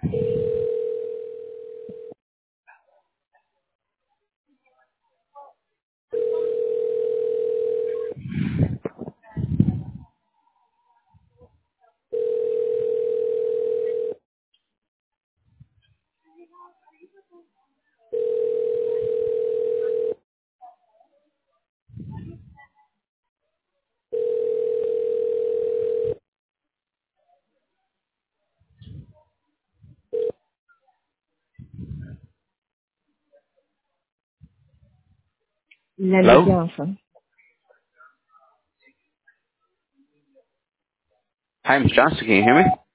Hello? L'allégeance. Hi, Mr. Johnson. Can you hear me?